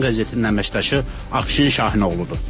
qəzetinin əməkdaşı Akşin Şahinoğludur.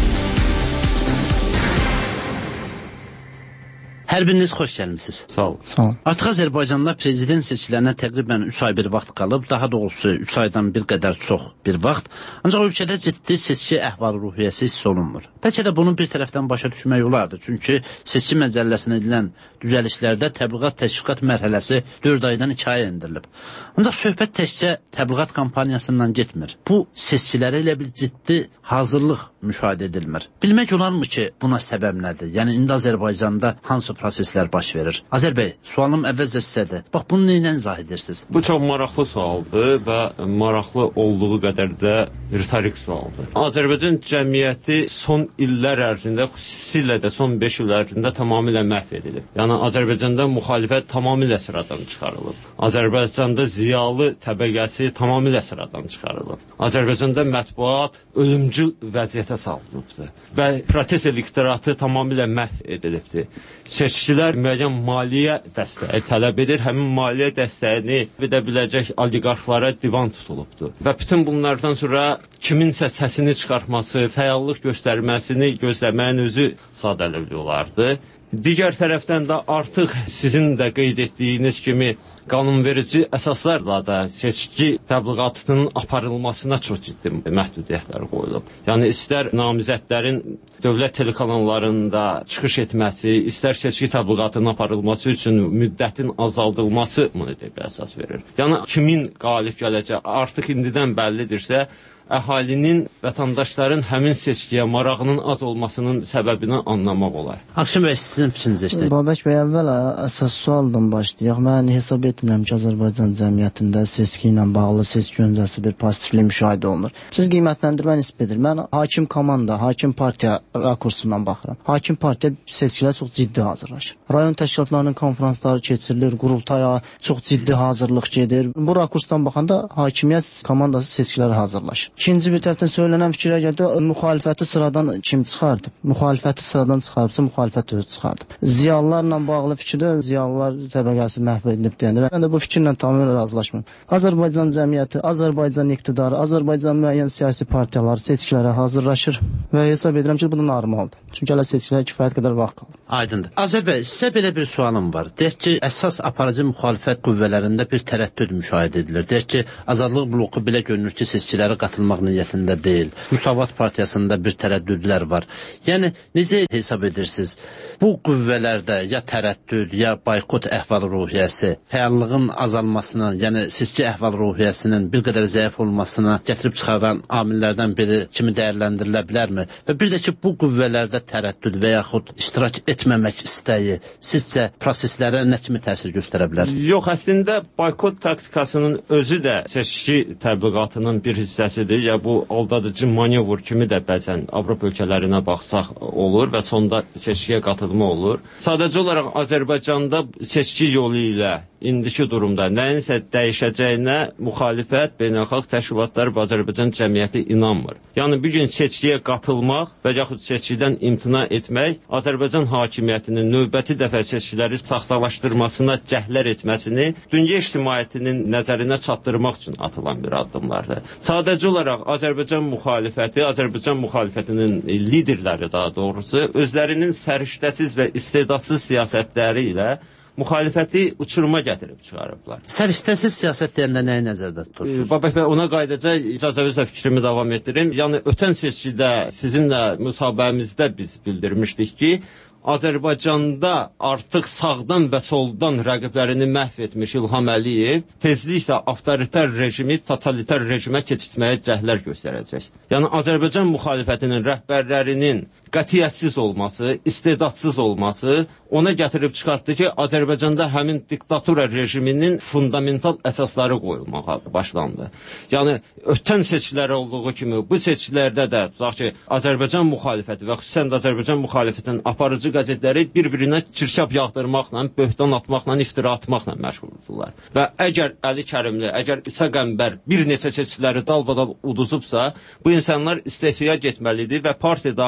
Hər biriniz xoş gəlmisiniz. Sağ olun. Sağ olun. Artıq Azərbaycanda prezident seçkilərinə təqribən 3 ay bir vaxt qalıb, daha doğrusu 3 aydan bir qədər çox bir vaxt. Ancaq ölkədə ciddi seçki əhval-ruhiyyəsi hiss olunmur. Bəlkə də bunu bir tərəfdən başa düşmək olardı. Çünki seçki məcəlləsinə edilən düzəlişlərdə təbliğat təşviqat mərhələsi 4 aydan 2 aya endirilib. Ancaq söhbət təkcə təbliğat kampaniyasından getmir. Bu seçkilərə elə bir ciddi hazırlıq müşahidə edilmir. Bilmək olarmı ki, buna səbəb nədir? Yəni indi Azərbaycanda hansı proseslər baş verir? Azər bəy, sualım əvvəlcə sizədir. Bax, bunu nə izah edirsiniz? Bu çox maraqlı sualdır və maraqlı olduğu qədər də retorik sualdır. Azərbaycan cəmiyyəti son illər ərzində, xüsusilə də son 5 il ərzində tamamilə məhv edilib. Yəni, Azərbaycanda müxalifət tamamilə sıradan çıxarılıb. Azərbaycanda ziyalı təbəqəsi tamamilə sıradan çıxarılıb. Azərbaycanda mətbuat ölümcül vəziyyətə salınıbdır və protest elektoratı tamamilə məhv edilibdir. Seçkilər müəyyən maliyyə dəstəyi tələb edir. Həmin maliyyə dəstəyini edə biləcək oliqarxlara divan tutulubdur. Və bütün bunlardan sonra kiminsə səsini çıxartması, fəallıq göstərməsini gözləməyin özü sadəlövlü olardı. Digər tərəfdən də artıq sizin də qeyd etdiyiniz kimi qanunverici əsaslarla da seçki təbliğatının aparılmasına çox ciddi məhdudiyyətlər qoyulub. Yəni, istər namizədlərin dövlət telekanallarında çıxış etməsi, istər seçki təbliğatının aparılması üçün müddətin azaldılması bunu əsas verir. Yəni, kimin qalib gələcək artıq indidən bəllidirsə, əhalinin, vətəndaşların həmin seçkiyə marağının az olmasının səbəbini anlamaq olar. Akşin bəy, sizin fikriniz işləyir. Babək bəy, əvvəl əsas sualdan başlayaq. Mən hesab etmirəm ki, Azərbaycan cəmiyyətində seçki ilə bağlı seçki öncəsi bir pozitivli müşahidə olunur. Siz qiymətləndirmə nisbət edir. Mən hakim komanda, hakim partiya rakursundan baxıram. Hakim partiya seçkilərə çox ciddi hazırlaşır. Rayon təşkilatlarının konferansları keçirilir, qurultaya çox ciddi hazırlıq gedir. Bu rakursdan baxanda hakimiyyət komandası seçkilərə hazırlaşır. İkinci bir tərəfdən söylənən fikrə gəldi, müxalifəti sıradan kim çıxardı? Müxalifəti sıradan çıxarıbsa, müxalifət özü çıxardı. Ziyalılarla bağlı fikirdə ziyalılar təbəqəsi məhv edilib deyəndə, mən də bu fikirlə tamamilə razılaşmıram. Azərbaycan cəmiyyəti, Azərbaycan iqtidarı, Azərbaycan müəyyən siyasi partiyaları seçkilərə hazırlaşır və hesab edirəm ki, bu da normaldır. Çünki hələ seçkilərə kifayət qədər vaxt qalır. Aydındır. Azər bəy, sizə belə bir sualım var. Deyək ki, əsas aparıcı müxalifət qüvvələrində bir tərəddüd müşahidə edilir. Deyək ki, Azadlıq bloku belə görünür ki, seçkilərə qatılmaq niyyətində deyil. Müsavat partiyasında bir tərəddüdlər var. Yəni, necə hesab edirsiniz? Bu qüvvələrdə ya tərəddüd, ya boykot əhval-ruhiyyəsi fəallığın azalmasına, yəni seçki əhval-ruhiyyəsinin bir qədər zəif olmasına gətirib çıxaran amillərdən biri kimi dəyərləndirilə bilərmi? Və bir də ki, bu qüvvələrdə tərəddüd və yaxud iştirak etməmək istəyi sizcə proseslərə nə kimi təsir göstərə bilər? Yox, əslində boykot taktikasının özü də seçki təbliğatının bir hissəsidir. Ya bu aldadıcı manevr kimi də bəzən Avropa ölkələrinə baxsaq olur və sonda seçkiyə qatılma olur. Sadəcə olaraq Azərbaycanda seçki yolu ilə indiki durumda nəyinsə dəyişəcəyinə müxalifət, beynəlxalq təşkilatlar və Azərbaycan cəmiyyəti inanmır. Yəni, bir gün seçkiyə qatılmaq və yaxud seçkidən imtina etmək Azərbaycan hakimiyyətinin növbəti dəfə seçkiləri saxtalaşdırmasına cəhlər etməsini dünya ictimaiyyətinin nəzərinə çatdırmaq üçün atılan bir addımlardır. Sadəcə olaraq Azərbaycan müxalifəti, Azərbaycan müxalifətinin liderləri daha doğrusu, özlərinin səriştəsiz və istedadsız siyasətləri ilə müxalifəti uçuruma gətirib çıxarıblar. Səriştəsiz siyasət deyəndə nəyi nəzərdə tutursunuz? Babək bəy, ona qaydacaq icazə verirsə fikrimi davam etdirim. Yəni, ötən seçkidə sizinlə müsahibəmizdə biz bildirmişdik ki, Azərbaycanda artıq sağdan və soldan rəqiblərini məhv etmiş İlham Əliyev tezliklə avtoritar rejimi totalitar rejimə keçirtməyə cəhlər göstərəcək. Yəni, Azərbaycan müxalifətinin rəhbərlərinin qətiyyətsiz olması, istedadsız olması ona gətirib çıxartdı ki, Azərbaycanda həmin diktatura rejiminin fundamental əsasları qoyulmağa başlandı. Yəni, ötən seçkilər olduğu kimi bu seçkilərdə də tutaq ki, Azərbaycan müxalifəti və xüsusən də Azərbaycan müxalifətinin aparıcı qəzetləri bir-birinə çirkab yağdırmaqla, böhtan atmaqla, iftira atmaqla məşğuldurlar. Və əgər Əli Kərimli, əgər İsa Qəmbər bir neçə seçkiləri dalbadal uduzubsa, bu insanlar istefaya getməlidir və partiya daxilində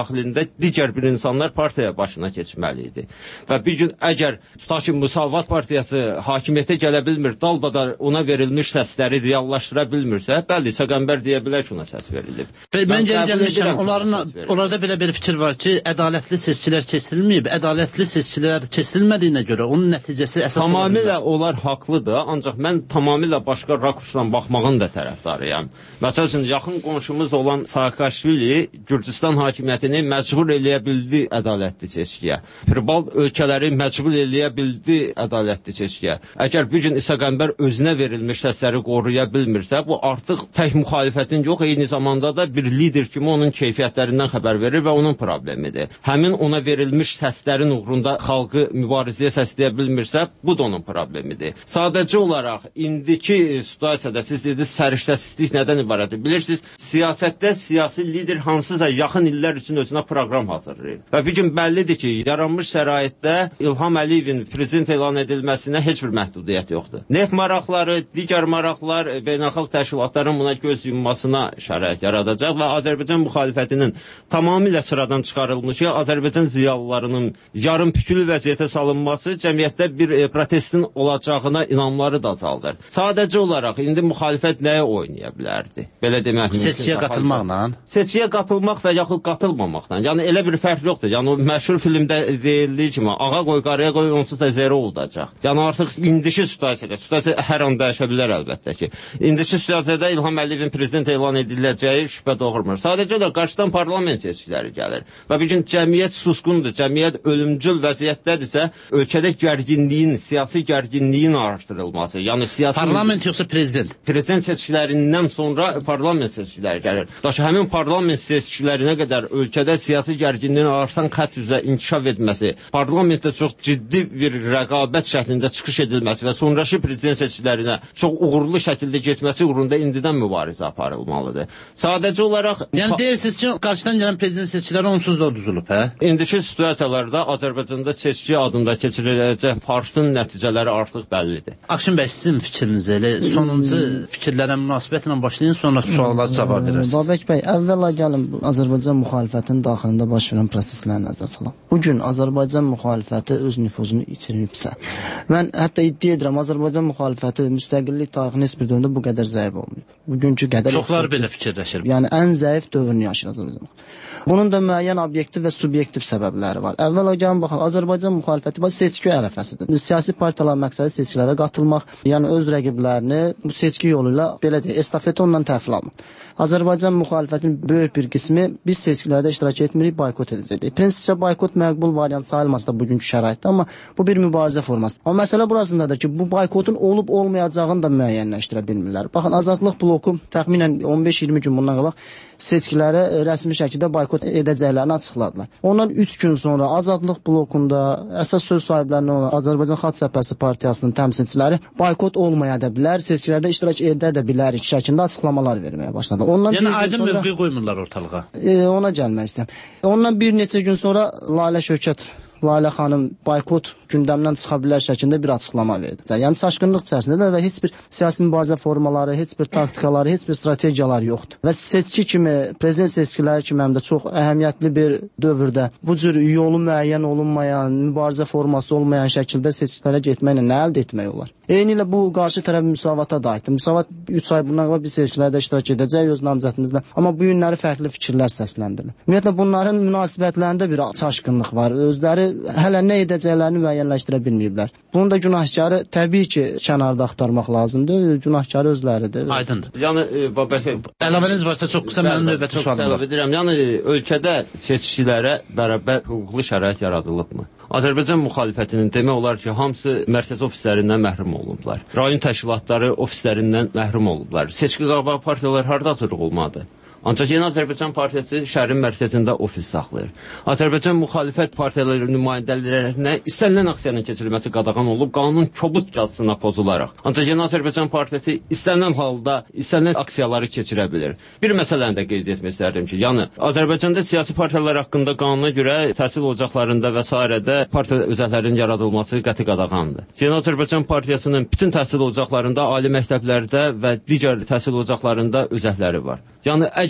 digər bir insanlar partiyaya başına keçməli idi. Və bir gün əgər tutaq ki, Müsavat Partiyası hakimiyyətə gələ bilmir, dalbadar ona verilmiş səsləri reallaşdıra bilmirsə, bəli, Səqənbər deyə bilər ki, ona səs verilib. Mən gəlmişəm, onlarda belə bir fikir var ki, ədalətli seçkilər keçirilməyib, ədalətli seçkilər keçirilmədiyinə görə onun nəticəsi əsas tamamilə onlar haqlıdır, ancaq mən tamamilə başqa rakursdan baxmağın da tərəfdarıyam. Məsəl üçün, yaxın qonşumuz olan Saakashvili Gürcüstan hakimiyyətini məcbur eləyə bildi ədalətli seçkiyə. Pirbal ölkələri məcbur eləyə bildi ədalətli seçkiyə. Əgər bir gün Səqənbər özünə verilmiş səsləri qoruya bilmirsə, bu artıq tək müxalifətin yox, eyni zamanda da bir lider kimi onun keyfiyyətlərindən xəbər verir və onun problemidir. Həmin ona verilmiş səslərin uğrunda xalqı mübarizəyə səsləyə bilmirsə, bu da onun problemidir. Sadəcə olaraq, indiki situasiyada siz dediniz, səriştəsizlik nədən ibarətdir? Bilirsiniz, siyasətdə siyasi lider hansısa yaxın illər üçün özünə proqram hazırlayır. Və bir gün bəllidir ki, yaranmış şəraitdə İlham Əliyevin prezident elan edilməsinə heç bir məhdudiyyət yoxdur. Neft maraqları, digər maraqlar, beynəlxalq təşkilatların buna göz yummasına şərait yaradacaq və Azərbaycan müxalifətinin tamamilə sıradan çıxarılmış, Azərbaycan ziyalılarının yarım pükülü vəziyyətə salınması cəmiyyətdə bir protestin olacağına inamları da azaldır. Sadəcə olaraq indi müxalifət nəyə oynaya bilərdi? Belə demək mümkün. Seçkiyə qatılmaqla? Seçkiyə qatılmaq və yaxud qatılmamaqla. Yəni elə bir fərq yoxdur. Yəni o məşhur filmdə deyildiyi kimi ağa qoy, qarıya qoy, onsuz da zero olacaq. Yəni artıq indiki situasiyada hər an dəyişə bilər əlbəttə ki. İndiki situasiyada İlham Əliyevin prezident elan ediləcəyi şübhə doğurmur. Sadəcə olaraq qarşıdan parlament seçkiləri gəlir. Və bir gün cəmiyyət susqundur, cəmiyyət ölümcül vəziyyətdədirsə, ölkədə gərginliyin, siyasi gərginliyin artırılması, yəni siyasi parlament yoxsa prezident? Prezident seçkilərindən sonra parlament seçkiləri gəlir. Daşı həmin parlament seçkilərinə qədər ölkədə siyasi gərginliyin artan xətt üzrə inkişaf etməsi, parlamentdə çox ciddi bir rəqabət şəklində çıxış edilməsi və sonrakı prezident seçkilərinə çox uğurlu şəkildə getməsi uğrunda indidən mübarizə aparılmalıdır. Sadəcə olaraq... Yəni deyirsiniz ki, qarşıdan gələn prezident seçkiləri onsuz da uduzulub, hə? İndiki situasiyalarda Azərbaycanda seçki adında keçiriləcək farsın nəticələri artıq bəllidir. Akşin bəy, sizin fikriniz elə sonuncu fikirlərə münasibətlə başlayın, sonra suallara cavab verirsiniz. Babək bəy, əvvəla gəlin Azərbaycan müxalifətinin daxilində baş verən prosesləri nəzər salaq. Bugün Azərbaycan müxalifəti öz nüfuzunu itiribsə, mən hətta iddia edirəm, Azərbaycan müxalifəti müstəqillik tarixinin heç bir dövründə bu qədər zəif olmayıb. Bugünkü qədər... Çoxlar belə fikirləşir. Yəni, ən zəif dövrünü yaşayır Azərbaycan. Bunun da müəyyən obyektiv və subyektiv səbəbləri var. Əvvəla gəlin baxaq, Azərbaycan müxalifəti seçki ərəfəsidir. Siyasi partiyaların məqsədi seçkilərə qatılmaq, yəni öz rəqiblərini bu seçki yolu ilə belə deyək, estafeti ondan təhvil almaq. Azərbaycan müxalifətinin böyük bir qismi biz seçkilərdə iştirak etmirik, boykot edəcəkdik. Prinsipcə boykot məqbul variant sayılmaz da bugünkü şəraitdə, amma bu bir mübarizə formasıdır. Amma məsələ burasındadır ki, bu boykotun olub-olmayacağını da müəyyənləşdirə bilmirlər. Baxın, Azadlıq bloku təxminən 15-20 gün bundan qabaq seçkilərə rəsmi şəkildə boykot edəcəklərini açıqladılar. Ondan 3 gün sonra Azadlıq blokunda əsas söz sahiblərindən olan Azərbaycan Xalq Cəbhəsi Partiyasının təmsilçiləri boykot olmaya da bilər, seçkilərdə iştirak edə də bilərik şəklində açıqlamalar verməyə başladı. Ondan yəni aydın mövqe qoymurlar ortalığa. Ona gəlmək istəyirəm. Ondan bir neçə gün sonra Lalə Şövkət, Lalə xanım boykot gündəmdən çıxa bilər şəklində bir açıqlama verdilər. Yəni çaşqınlıq içərisindədir və heç bir siyasi mübarizə formaları, heç bir taktikaları, heç bir strategiyaları yoxdur. Və seçki kimi, prezident seçkiləri kimi həm də çox əhəmiyyətli bir dövrdə bu cür yolu müəyyən olunmayan, mübarizə forması olmayan şəkildə seçkilərə getməklə nə əldə etmək olar? Eynilə bu qarşı tərəf Müsavata da aiddir. Müsavat 3 ay bundan qabaq bir seçkilərdə iştirak edəcək öz namizədimizlə. Amma bu günləri fərqli fikirlər səsləndirilir. Ümumiyyətlə bunların münasibətlərində bir çaşqınlıq var. Özləri hələ nə edəcəklərini müəyyənləşdirə bilməyiblər. Bunun da günahkarı təbii ki, kənarda axtarmaq lazımdır. Günahkarı özləridir. Aydındır. Yəni Babək, əlavəniz varsa çox qısa mənim növbəti sualım var. Yəni ölkədə seçkilərə bərabər hüquqlu şərait yaradılıbmı? Azərbaycan müxalifətinin demək olar ki, hamısı mərkəzi ofislərindən məhrum olunublar. Rayon təşkilatları ofislərindən məhrum olublar. Seçki qabağı partiyalar harda açırıq olmadı? Ancaq Yeni Azərbaycan Partiyası şəhərin mərkəzində ofis saxlayır. Azərbaycan müxalifət partiyaları nümayəndələrinə istənilən aksiyanın keçirilməsi qadağan olub, qanunun kobudcasına pozularaq. Ancaq Yeni Azərbaycan Partiyası istənilən halda istənilən aksiyaları keçirə bilir. Bir məsələni də qeyd etmək istərdim ki, yəni Azərbaycanda siyasi partiyalar haqqında qanuna görə təhsil ocaqlarında və s. partiya özəklərinin yaradılması qəti qadağandır. Yeni Azərbaycan Partiyasının bütün təhsil ocaqlarında, ali məktəblərdə və digər təhsil ocaqlarında özəkləri var. Yəni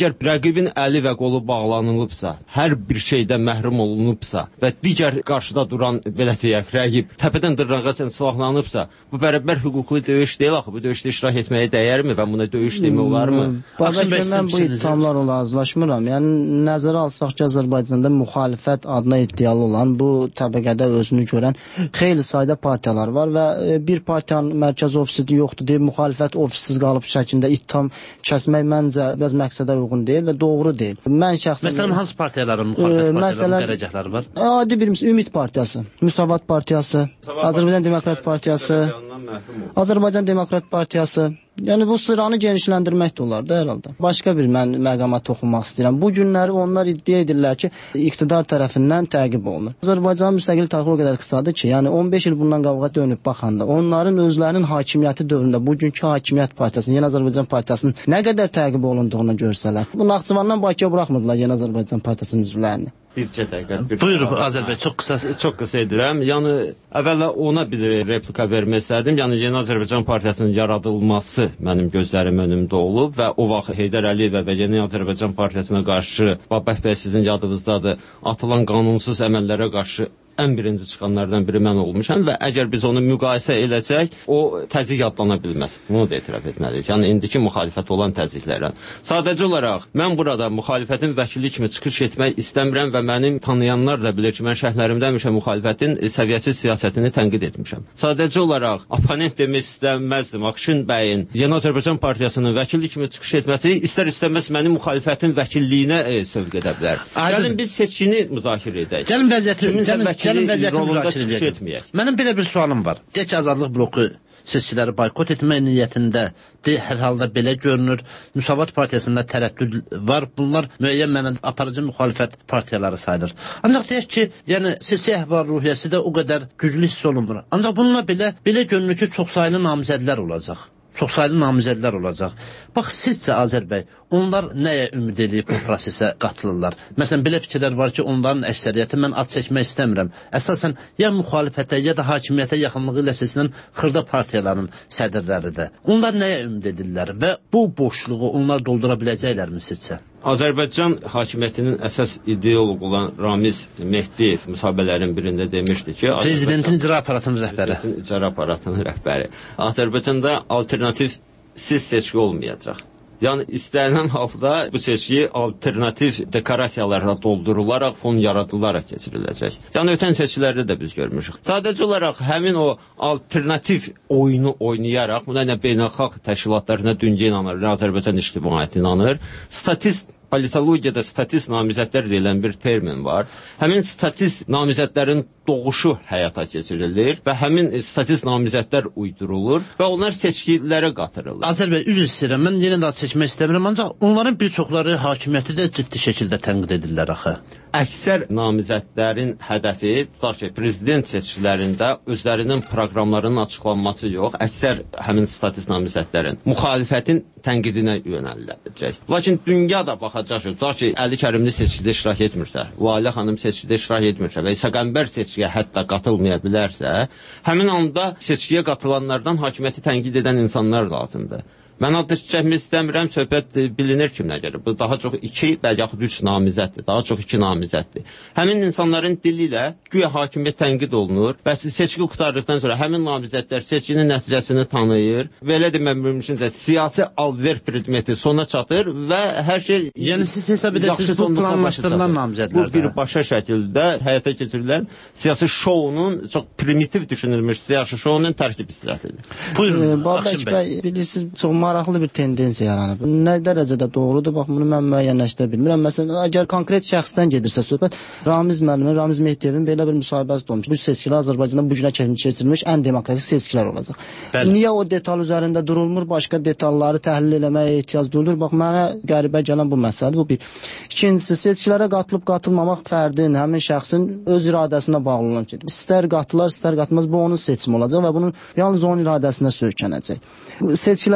Əgər rəqibin əli və qolu bağlanılıbsa, hər bir şeydən məhrum olunubsa və digər qarşıda duran, belə deyək, rəqib təpədən dırnağa silahlanıbsa, bu bərabər hüquqlu döyüş deyil axı. Bu döyüşdə iştirak etməyə dəyərmi və buna döyüş demək olarmı? Mən bu ittihamlarla razılaşmıram. Yəni nəzərə alsaq ki, Azərbaycanda müxalifət adına iddialı olan bu təbəqədə özünü görən xeyli sayda partiyalar var və bir partiyanın mərkəzi ofisi yoxdur deyib müxalifət ofisiz qalıb şəklində ittiham kəsmək məncə biraz məqsədə uyğun deyil və doğru deyil. Mən şəxsən məsələn hansı partiyaların müxalifət partiyalarının dərəcələri var? Adi bir Ümid Partiyası, Müsavat Partiyası, Azərbaycan Demokrat Partiyası, Azərbaycan Demokrat Partiyası. Yəni bu sıranı genişləndirmək də olar da hər halda. Başqa bir mən məqama toxunmaq istəyirəm. Bu günləri onlar iddia edirlər ki, iqtidar tərəfindən təqib olunur. Azərbaycanın müstəqil tarixi o qədər qısadır ki, yəni 15 il bundan qabağa dönüb baxanda onların özlərinin hakimiyyəti dövründə bugünkü hakimiyyət partiyasının, Yeni Azərbaycan partiyasının nə qədər təqib olunduğunu görsələr. Bu Naxçıvandan Bakıya buraxmırdılar Yeni Azərbaycan partiyasının üzvlərini. Bircə dəqiqə. Buyur Azərbaycan, çox qısa edirəm. Yəni əvvəla ona bir replika vermək istədim. Yəni Yeni Azərbaycan partiyasının yaradılması mənim gözlərim önümdə olub və o vaxt Heydər Əliyevə və Yeni Azərbaycan partiyasına qarşı, Babək bəy sizin yadınızdadır, atılan qanunsuz əməllərə qarşı ən birinci çıxanlardan biri mən olmuşam və əgər biz onu müqayisə edəcək, o təzyiq adlana bilməz. Bunu da etiraf etməliyik. Yəni indiki müxalifət olan təzyiqlərlə. Sadəcə olaraq mən burada müxalifətin vəkili kimi çıxış etmək istəmirəm və mənim tanıyanlar da bilir ki, mən şərhlərimdə həmişə müxalifətin səviyyəsiz siyasətini tənqid etmişəm. Sadəcə olaraq oponent demək istəməzdim. Akşin bəyin Yeni Azərbaycan partiyasının vəkili kimi çıxış etməsi istər-istəməz mənim müxalifətin vəkilliyinə sövq edə bilər. Gəlin biz seçkini müzakirə edək. Gəlin vəziyyəti müzakirə edək. Mənim belə bir sualım var. Deyək ki, Azadlıq bloku seçkiləri boykot etmək niyyətində hər halda belə görünür. Müsavat partiyasında tərəddüd var. Bunlar müəyyən mənada aparıcı müxalifət partiyaları sayılır. Ancaq deyək ki, yəni seçki əhval-ruhiyyəsi də o qədər güclü hiss olunmur. Ancaq bununla belə görünür ki, çoxsaylı namizədlər olacaq. Çoxsaylı namizədlər olacaq. Bax, sizcə Azər bəy, onlar nəyə ümid edib bu prosesə qatılırlar? Məsələn, belə fikirlər var ki, onların əksəriyyəti, mən ad çəkmək istəmirəm, əsasən ya müxalifətə, ya da hakimiyyətə yaxınlığı ilə seçilən xırda partiyaların sədrləridir. Onlar nəyə ümid edirlər və bu boşluğu onlar doldura biləcəklərmi sizcə? Azərbaycan hakimiyyətinin əsas ideoloq olan Ramiz Mehdiyev müsahibələrin birində demişdi ki, Prezidentin icra aparatının rəhbəri. Prezidentin icra aparatının rəhbəri. Azərbaycanda alternativsiz seçki olmayacaq. Yəni istənilən halda bu seçki alternativ dekorasiyalarla doldurularaq, fon yaradılaraq keçiriləcək. Yəni ötən seçkilərdə də biz görmüşük. Sadəcə olaraq həmin o alternativ oyunu oynayaraq, buna nə beynəlxalq təşkilatlar, nə dünya inanır, nə Azərbaycan ictimaiyyəti inanır, politologiyada statist namizədlər deyilən bir termin var. Həmin statist namizədlərin doğuşu həyata keçirilir və həmin statist namizədlər uydurulur və onlar seçkilərə qatırılır. Azər bəy, üzr istəyirəm, mən yenə də seçmək istəmirəm, ancaq onların bir çoxları hakimiyyəti də ciddi şəkildə tənqid edirlər axı. Əksər namizədlərin hədəfi, tutaq ki, prezident seçkilərində özlərinin proqramlarının açıqlanması yox, əksər həmin statist namizədlərin müxalifətin tənqidinə yönələcək. Lakin dünya da baxacaq ki, tutaq ki, Əli Kərimli seçkidə iştirak etmirsə, Lalə xanım seçkidə iştirak etmirsə və İsa Qəmbər seçkiyə hətta qatılmaya bilərsə, həmin anda seçkiyə qatılanlardan hakimiyyəti tənqid edən insanlar lazımdır. Mən adlı çəkmək istəmirəm, söhbət bilinir kimlə gəlir. Bu daha çox 2 və yaxud 3 namizəddir, daha çox 2 namizəddir. Həmin insanların dili ilə güya hakimiyyət tənqid olunur və seçki qurtardıqdan sonra həmin namizədlər seçkinin nəticəsini tanıyır. Belə deməm mümkünsə siyasi alver predmeti sona çatır və hər şey... Yəni siz hesab edirsiniz bu planlaşdırılan namizədlərdə? Bu birbaşa şəkildə həyata keçirilən siyasi şounun, çox primitiv düşünülmüş siyasi şounun tərkib hissəsidir. Buyurun, Babək bəy, bilirsiniz, çox maraqlı bir tendensiya yaranıb. Nə dərəcədə doğrudur, bax bunu mən müəyyənləşdirə bilmirəm. Məsələn, əgər konkret şəxsdən gedirsə söhbət, Ramiz müəllimin, Ramiz Mehdiyevin belə bir müsahibəsi olmuş. Bu seçkilər Azərbaycanda bu günə keçirilmiş ən demokratik seçkilər olacaq. Bəli. Niyə o detal üzərində durulmur, başqa detalları təhlil eləməyə ehtiyac duyulur? Bax, mənə qəribə gələn bu məsələdir, bu bir. İkincisi, seçkilərə qatılıb-qatılmamaq fərdin, həmin şəxsin öz iradəsinə bağlı olan şeydir. İstər qatılar, istər qatılmaz, bu onun seçimi olacaq və bunun yalnız onun iradəsinə söykənəcək. Seçkilərdə qatılan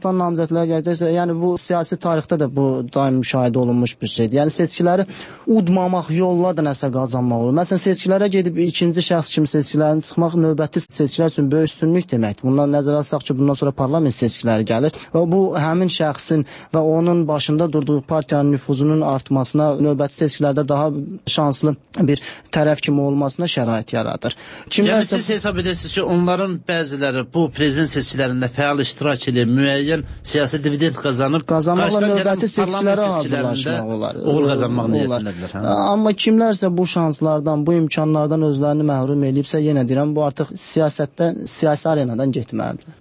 artan namizədlər gələcəksə, yəni bu siyasi tarixdə də bu daim müşahidə olunmuş bir şeydir. Yəni seçkiləri udmamaq yolla da nəsə qazanmaq olur. Məsələn, seçkilərə gedib ikinci şəxs kimi seçkilərin çıxmaq növbəti seçkilər üçün böyük üstünlük deməkdir. Bundan nəzərə alsaq ki, bundan sonra parlament seçkiləri gəlir və bu həmin şəxsin və onun başında durduğu partiyanın nüfuzunun artmasına, növbəti seçkilərdə daha şanslı bir tərəf kimi olmasına şərait yaradır. Yəni siz hesab edirsiniz ki, onların bəziləri bu prezident seçkilərində fəal iştirak edib, müəyyən siyasi dividend qazanmaqla növbəti seçkilərə hazırlaşmaq olar. Uğur qazanmaq niyyətindədirlər. Amma kimlərsə bu şanslardan, bu imkanlardan özlərini məhrum edibsə, yenə deyirəm, bu artıq siyasətdən, siyasi arenadan getməlidir.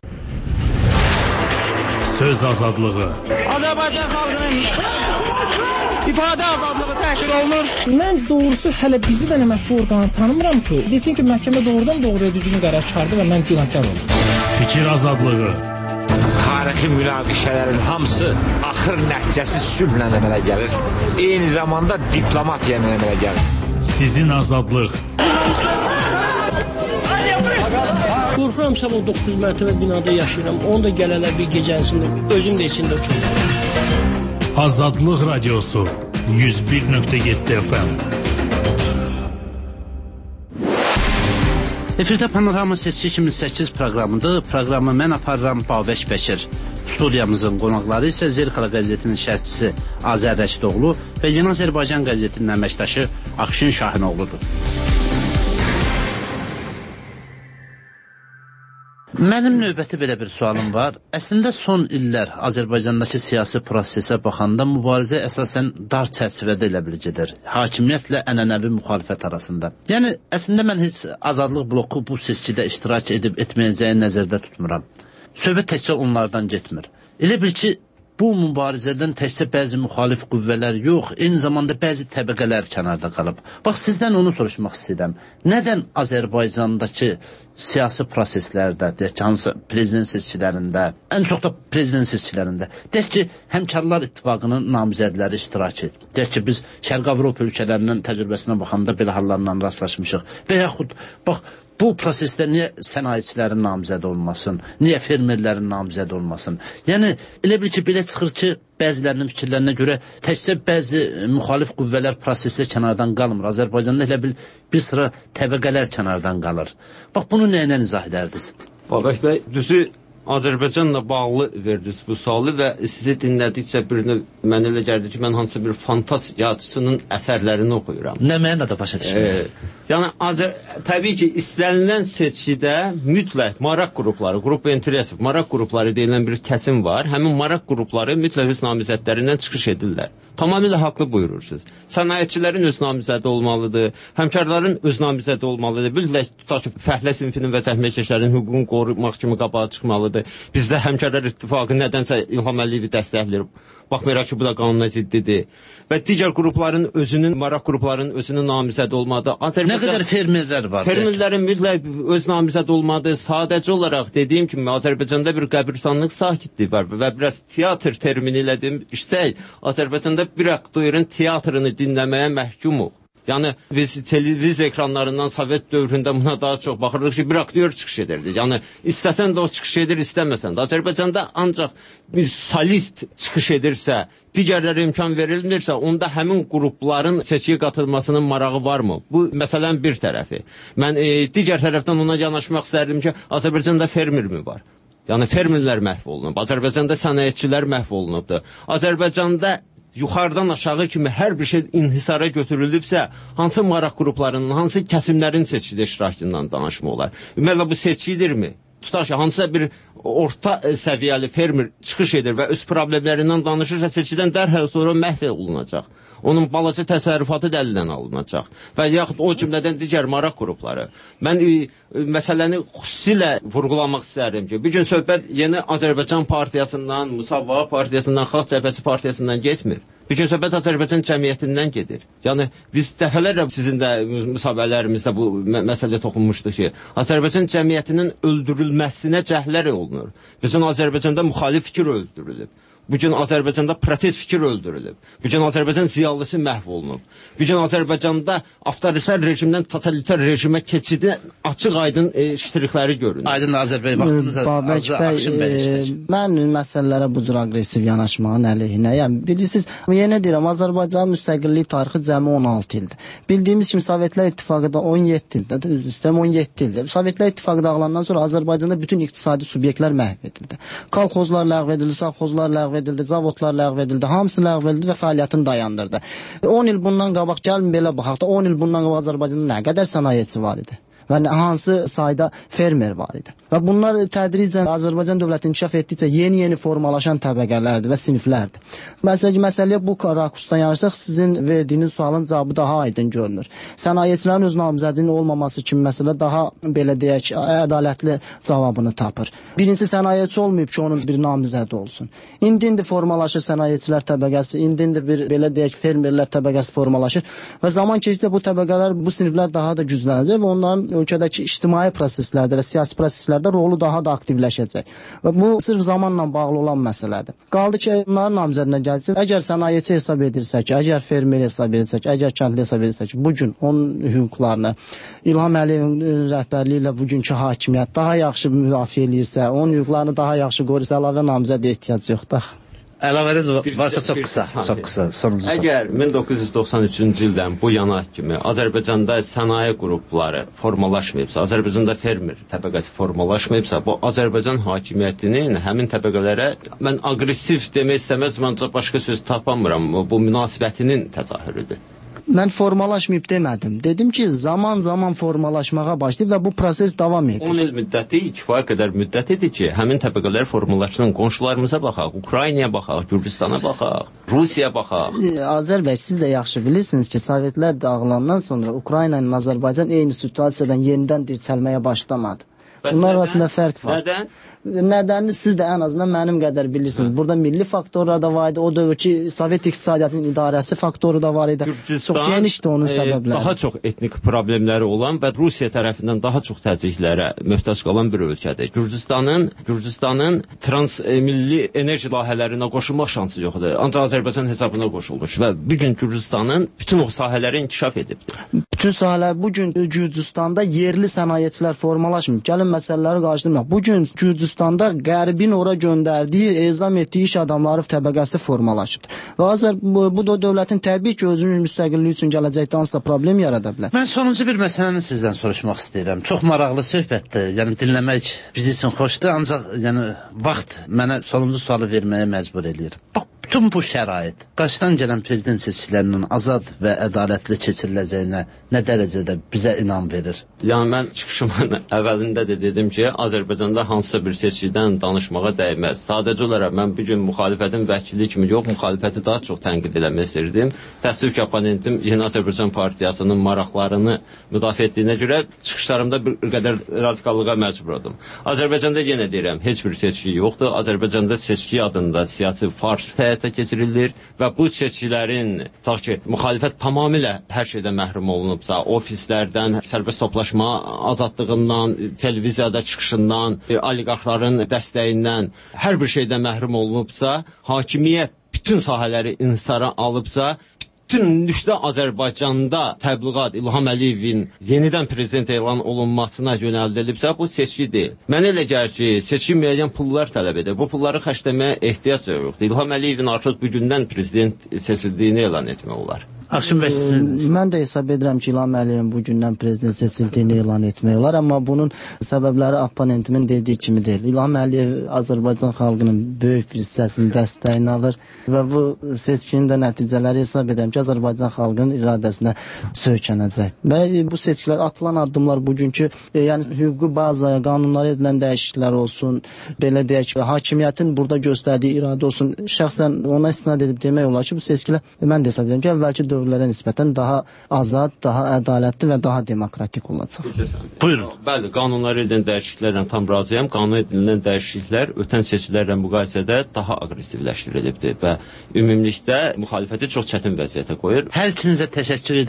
Söz azadlığı. Azərbaycan xalqının ifadə azadlığı təhqir olunur. Mən doğrusu hələ bizi də mətbu orqanı tanımıram ki, desin ki, məhkəmə doğrudan-doğruya düzgün qərar çıxardı və mən günahkar oldum. Fikir azadlığı. Tarixi münaqişələrin hamısı axır nəticəsi sülhlə əmələ gəlir. Eyni zamanda diplomatiya ilə əmələ gəlir. Sizin azadlıq. Qorxuramsa o 9 mərtəbə binada yaşayıram. Onu da gələlər bir gecəsində, özüm də içində uçurum. Azadlıq Radiosu 101.7 FM. Efirdə Panorama Seçki 2008 proqramıdır. Proqramı mən aparıram Babək Bəkir. Studiyamızın qonaqları isə Zerkala qəzetinin şərhçisi Azər Rəşidoğlu və Yeni Azərbaycan qəzetinin əməkdaşı Akşin Şahinoğludur. Mənim növbəti belə bir sualım var. Əslində son illər Azərbaycandakı siyasi prosesə baxanda mübarizə əsasən dar çərçivədə elə bil gedir. Hakimiyyətlə ənənəvi müxalifət arasında. Yəni əslində mən heç Azadlıq bloku bu seçkidə iştirak edib etməyəcəyini nəzərdə tutmuram. Söhbət təkcə onlardan getmir. Elə bil ki, bu mübarizədən təkcə bəzi müxalif qüvvələr yox, eyni zamanda bəzi təbəqələr kənarda qalıb. Bax, sizdən onu soruşmaq istəyirəm. Nədən Azərbaycandakı siyasi proseslərdə, deyək ki, hansı prezident seçkilərində, ən çox da prezident seçkilərində, deyək ki, Həmkarlar İttifaqının namizədləri iştirak edib. Deyək ki, biz Şərq Avropa ölkələrinin təcrübəsinə baxanda belə hallarla rastlaşmışıq. Və yaxud, bax, bu prosesdə niyə sənayeçilərin namizəd olmasın, niyə fermerlərin namizəd olmasın? Yəni, elə bil ki, belə çıxır ki, bəzilərinin fikirlərinə görə təkcə bəzi müxalif qüvvələr prosesdə kənardan qalmır. Azərbaycanda elə bil bir sıra təbəqələr kənardan qalır. Bax, bunu nə ilə izah edərdiniz? Babək bəy, düzü Azərbaycanla bağlı verdiniz bu sualı və sizi dinlədikcə mənə elə gəldi ki, mən hansısa bir fantasiyacısının əsərlərini oxuyuram. Nə mənada başa düşürəm? Yəni, təbii ki, istənilən seçkidə mütləq maraq qrupları, qrup interesov, maraq qrupları deyilən bir kəsim var. Həmin maraq qrupları mütləq öz namizədlərindən çıxış edirlər. Tamamilə haqlı buyurursunuz. Sənayeçilərin öz namizədi olmalıdır, həmkarların öz namizədi olmalıdır. Mütləq tutaq ki, fəhlə sinfinin və zəhmətkeşlərin hüququnu qorumaq kimi qabağa çıxmalıdır. Bizdə Həmkarlar İttifaqı nədənsə İlham Əliyevi dəstəkləyir. Baxmayaraq ki, bu da qanuna ziddidir. Və digər qrupların özünün, maraq qruplarının özünün namizədi olmalıdır. Nə qədər fermerlər var? Fermerlərin mütləq öz namizədi olmalıdır. Sadəcə olaraq dediyim kimi, Azərbaycanda bir qəbirstanlıq sakitliyi var və biraz teatr termini ilə demişsək, Azərbaycanda bir aktörün teatrını dinləməyə məhkumuq. Yəni, biz televiziya ekranlarından Sovet dövründə buna daha çox baxırdıq ki, bir aktyor çıxış edirdi. Yəni, istəsən də o çıxış edir, istəməsən də. Azərbaycanda ancaq bir solist çıxış edirsə, digərlərə imkan verilmirsə, onda həmin qrupların seçkiyə qatılmasının marağı varmı? Bu, məsələn, bir tərəfi. Mən digər tərəfdən ona yanaşmaq istərdim ki, Azərbaycanda fermermi var? Yəni, fermerlər məhv olunub. Azərbaycanda sənayeçilər məhv olunubdur. Azərbaycanda yuxarıdan aşağı kimi hər bir şey inhisara götürülübsə, hansı maraq qruplarının, hansı kəsimlərin seçkidə iştirakından danışma olar? Ümumiyyətlə, bu seçkidirmi? Tutaq ki, hansısa bir orta səviyyəli fermer çıxış edir və öz problemlərindən danışırsa, seçkidən dərhal sonra məhv olunacaq. Onun balaca təsərrüfatı da əldən alınacaq. Və yaxud o cümlədən digər maraq qrupları. Mən məsələni xüsusilə vurğulamaq istərdim ki, bir gün söhbət Yeni Azərbaycan Partiyasından, Müsavat Partiyasından, Xalq Cəbhəsi Partiyasından getmir. Bir gün söhbət Azərbaycan cəmiyyətindən gedir. Yəni, biz dəfələrlə sizin də müsahibələrimizdə bu məsələ toxunmuşdu ki, Azərbaycan cəmiyyətinin öldürülməsinə cəhlər olunur. Bizim Azərbaycanda müxalif fikir öldürülüb. Bu gün Azərbaycanda protest fikir öldürülüb. Bu gün Azərbaycan ziyalısı məhv olunub. Bu gün Azərbaycanda avtoritar rejimdən totalitar rejimə keçidi açıq-aydın ştrixləri görünür. Aydın Azərbaycan vaxtınıza Akşin bəy işlək. Mən məsələlərə bu cür aqressiv yanaşmağın əleyhinə. Yəni bilirsiniz, yenə deyirəm, Azərbaycan müstəqillik tarixi cəmi 16 ildir. Bildiyimiz kimi Sovetlər İttifaqı da 17 ildir. Üstəm 17 ildir. Sovetlər İttifaqı dağılandan sonra Azərbaycanda bütün iqtisadi subyektlər məhv edildi. Kolxozlar ləğv edildi, savxozlar ləğv edildi, zavodlar ləğv edildi, hamısı ləğv edildi və fəaliyyətini dayandırdı. 10 il bundan qabaq gəlin belə baxaq da 10 il bundan qabaq Azərbaycanda nə qədər sənayeçi var idi və hansı sayda fermer var idi. Və bunlar tədricən Azərbaycan dövləti inkişaf etdikcə yeni formalaşan təbəqələrdir və siniflərdir. Məsələyə bu rakursdan yanaşsaq, sizin verdiyiniz sualın cavabı daha aydın görünür. Sənayeçilərin öz namizədinin olmaması kimi məsələ daha belə deyək, ədalətli cavabını tapır. Birincisi, sənayeçi olmayıb ki, onun bir namizədi olsun. İndi formalaşır sənayeçilər təbəqəsi, indi bir belə deyək, fermerlər təbəqəsi formalaşır və zaman keçdikcə bu təbəqələr, bu siniflər daha da güclənəcək və onların ölkədəki ictimai proseslərdə və siyasi proseslərdə rolu daha da aktivləşəcək. Və bu sırf zamanla bağlı olan məsələdir. Qaldı ki, onların namizədinə gəlsin, əgər sənayeçi hesab edirsək, əgər fermer hesab edirsək, əgər kəndli hesab edirsək, bugün onun hüquqlarını İlham Əliyevin rəhbərliyi ilə bugünkü hakimiyyət daha yaxşı müdafiə edirsə, onun hüquqlarını daha yaxşı qoruyursa, əlavə namizədə ehtiyac yoxdur. Əlavəniz varsa çox qısa, sonuncu sual. Əgər 1993-cü ildən bu yana kimi Azərbaycanda sənaye qrupları formalaşmayıbsa, Azərbaycanda fermer təbəqəsi formalaşmayıbsa, bu Azərbaycan hakimiyyətinin həmin təbəqələrə, mən aqressiv demək istəməz, məncə başqa söz tapamıram, bu münasibətinin təzahürüdür. Mən formalaşmayıb demədim. Dedim ki, zaman formalaşmağa başlayıb və bu proses davam edir. 10 il müddəti, kifayət qədər müddət edir ki, həmin təbəqələr formalaşsın. Qonşularımıza baxaq, Ukraynaya baxaq, Gürcüstana baxaq, Rusiyaya baxaq. Azər bəy, siz də yaxşı bilirsiniz ki, Sovetlər dağılandan sonra Ukrayna ilə Azərbaycan eyni situasiyadan yenidən dirçəlməyə başlamadı. Bunlar arasında fərq var. Nədən? Nədənini siz də ən azından mənim qədər bilirsiniz. Burada milli faktorlar da var idi. O dövrki Sovet iqtisadiyyatının idarəsi faktoru da var idi. Çox genişdir onun səbəbləri. Daha çox etnik problemləri olan və Rusiya tərəfindən daha çox təzyiqlərə möhtac qalan bir ölkədir. Gürcüstanın transmilli enerji layihələrinə qoşulmaq şansı yoxdur. Ancaq Azərbaycan hesabına qoşulmuş və bu gün Gürcüstanın bütün o sahələri inkişaf edibdir. Bütün sahələr bu gün Gürcüstanda yerli sənayeçilər formalaşmır. Gəlin məsələləri qarşılamaq. Bu gün Gürcüstanda Qərbin ora göndərdiyi, ezam etdiyi iş adamları təbəqəsi formalaşıb. Və bu da dövlətin təbii ki, özünün müstəqilliyi üçün gələcəkdə hansısa problem yarada bilər. Mən sonuncu bir məsələni sizdən soruşmaq istəyirəm. Çox maraqlı söhbətdir. Yəni dinləmək bizim üçün xoşdur, ancaq yəni vaxt mənə sonuncu sualı verməyə məcbur eləyir. Bax, bütün bu şərait qarşıdan gələn prezident seçkilərinin azad və ədalətli keçiriləcəyinə nə dərəcədə bizə inam verir? Yəni mən çıxışımın əvvəlində də dedim ki, Azərbaycanda hansısa bir seçkidən danışmağa dəyməz. Sadəcə olaraq mən bu gün müxalifətin vəkili kimi yox, müxalifəti daha çox tənqid eləmək istirdim. Təəssüf ki, oponentim Yeni Azərbaycan Partiyasının maraqlarını müdafiə etdiyinə görə çıxışlarımda bir qədər radikallığa məcbur oldum. Azərbaycanda yenə deyirəm, heç bir seçki yoxdur. Azərbaycanda seçki adında siyasi fars həyata keçirilir və bu seçkilərin, tutaq ki, müxalifət tamamilə hər şeydən məhrum olunubsa, ofislərdən, sərbəst toplaşma azadlığından, televiziyada çıxışından, oliqarxların dəstəyindən, hər bir şeydən məhrum olunubsa, hakimiyyət bütün sahələri insara alıbsa, bütünlükdə Azərbaycanda təbliğat İlham Əliyevin yenidən prezident elan olunmasına yönəldilibsə, bu seçki deyil. Mənə elə gəlir ki, seçki müəyyən pullar tələb edir. Bu pulları xərcləməyə ehtiyac yoxdur. İlham Əliyevin artıq bugündən prezident seçildiyini elan etmək olar. Akşin bəy, mən də hesab edirəm ki, İlham Əliyevin bugündən prezident seçildiyini elan etmək olar, amma bunun səbəbləri oponentimin dediyi kimi deyil. İlham Əliyev Azərbaycan xalqının böyük bir hissəsinin dəstəyini alır və bu seçkinin də nəticələri hesab edirəm ki, Azərbaycan xalqının iradəsinə söykənəcək. Və bu seçkilər, atılan addımlar bugünkü, yəni hüquqi bazaya, qanunlara edilən dəyişikliklər olsun, belə deyək ki, hakimiyyətin burada göstərdiyi iradə olsun, şəxsən ona istinad edib demək olar ki, bu seçkilər, mən də hesab edirəm ki, əvvəlki dövrlərə nisbətən daha azad, daha ədalətli və daha demokratik olacaq. Buyurun. Bəli, qanunlara edilən dəyişikliklərlə tam razıyam. Qanuna edilən dəyişikliklər ötən seçkilərlə müqayisədə daha aqressivləşdirilibdir və ümumilikdə müxalifəti çox çətin vəziyyətə qoyur. Hər ikinizə təşəkkür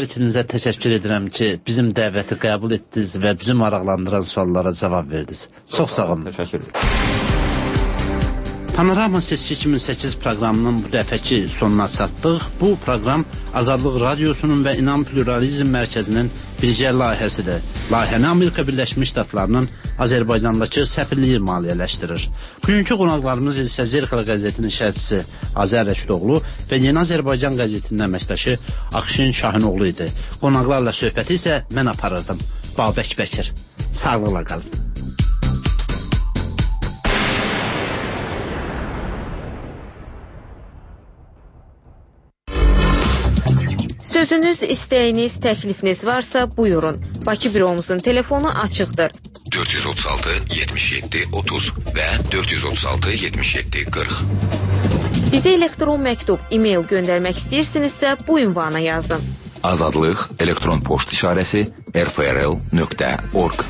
edirəm ki, bizim dəvəti qəbul etdiniz və bizi maraqlandıran suallara cavab verdiniz. Çox sağ olun. Təşəkkür edirəm. Panorama Seçki 2008 proqramının bu dəfəki sonuna çatdıq. Bu proqram Azadlıq Radiosunun və İnam Pluralizm Mərkəzinin birgə layihəsidir. Layihəni Amerika Birləşmiş Ştatlarının Azərbaycandakı səfirliyi maliyyələşdirir. Bugünkü qonaqlarımız isə Zerkala qəzetinin şərhçisi Azər Rəşidoğlu və Yeni Azərbaycan qəzetinin əməkdaşı Akşin Şahinoğlu idi. Qonaqlarla söhbəti isə mən aparırdım. Babək Bəkir. Sağlıqla qalın. Sözünüz, istəyiniz, təklifiniz varsa buyurun. Bakı büromuzun telefonu açıqdır. 436 77 30 və 436 77 40. Bizə elektron məktub, e-mail göndərmək istəyirsinizsə bu ünvana yazın. Azadlıq elektron poçt işarəsi rfrl.org.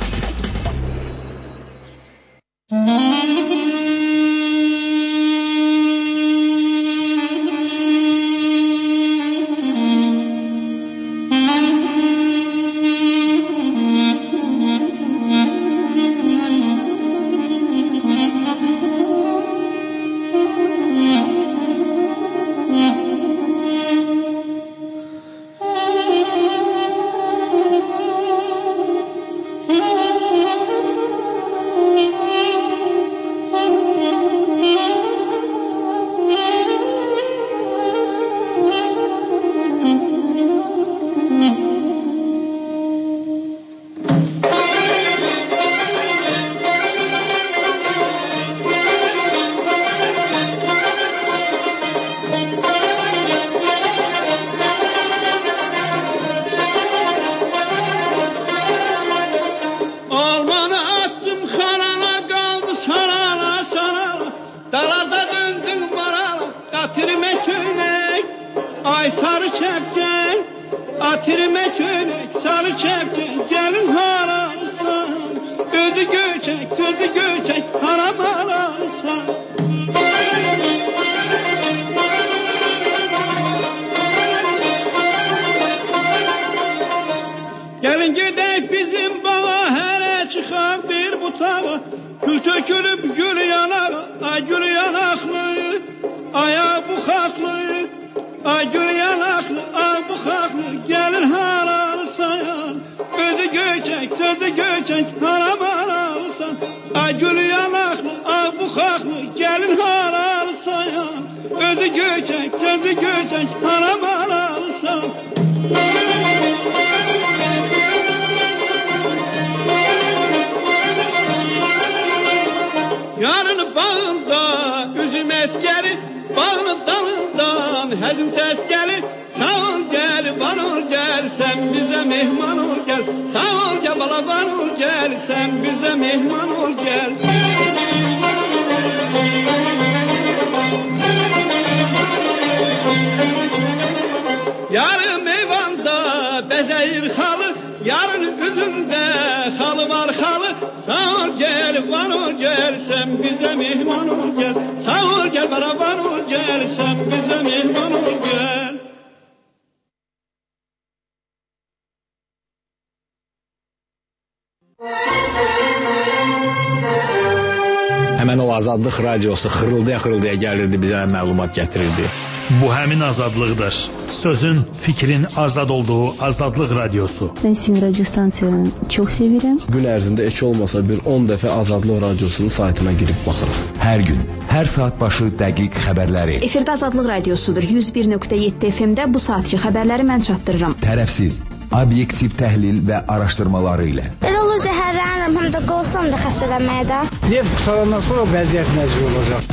Həmən o Azadlıq Radiosu xırıldaya gəlirdi, bizə məlumat gətirirdi. Bu həmin azadlıqdır. Sözün, fikrin azad olduğu Azadlıq Radiosu. Ben sizin radyo stansiyanı çok severim. Gün ərzində heç olmasa bir 10 dəfə Azadlıq Radiosunun saytına girib baxırıq. Hər gün, hər saat başı dəqiq xəbərləri. Efirdə Azadlıq Radiosudur. 101.7 FM-də bu saatki xəbərləri mən çatdırıram. Tərəfsiz, obyektiv təhlil və araşdırmaları ilə. Elə olur zəhərlənirəm, həm də qorxuram da xəstələnməyə də. Neft qutarandan sonra vəziyyət necə olacaq?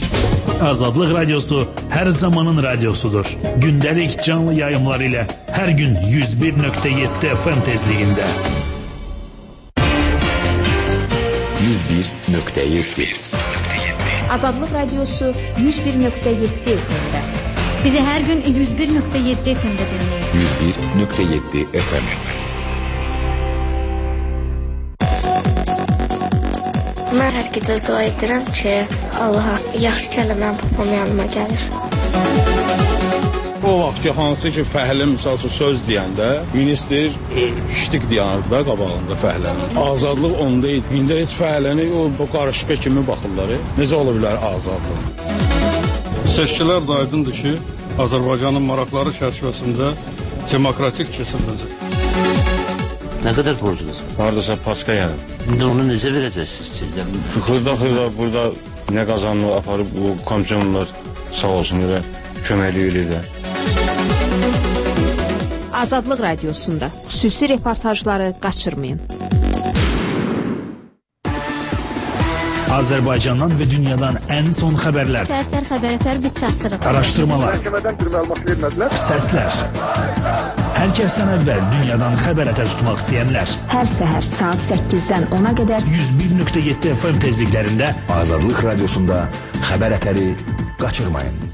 Azadlıq Radiosu hər zamanın radiosudur. Gündəlik canlı yayımlar ilə hər gün 101.7 FM tezliyində. 101.7 Azadlıq Radiosu 101.7 FM-də. Bizi hər gün 101.7 FM-də dinləyin. 101.7 FM. Mən hər gecə dua edirəm ki, Allaha yaxşı kəlmə babam yanıma gəlir. O vaxt ki, hansı ki, fəhlə misal üçün söz deyəndə, ministr ştik deyənir də qabağında fəhlənin. Azadlıq onda idi. İndi heç fəhləni o qarışqa kimi baxırlar. Necə ola bilər azadlıq? Seçkilər də aydındır ki, Azərbaycanın maraqları çərçivəsində demokratik keçiriləcək. Nə qədər borcunuz var? Hardasa paska yəni. İndi onu necə verəcəksiniz ki? Xırda burada nə qazanını aparıb bu komissiyonlar sağ olsun elə köməklik edirlər. Azadlıq Radiosunda xüsusi reportajları qaçırmayın. Azərbaycandan və dünyadan ən son xəbərlər. Səhər xəbərlər biz çatdırırıq. Araşdırmalar. Məhkəmədən bir məlumat vermədilər. Səslər. Hər kəsdən əvvəl dünyadan xəbər tutmaq istəyənlər. Hər səhər saat 8-dən 10-a qədər 101.7 FM tezliklərində Azadlıq Radiosunda xəbər ətəri qaçırmayın.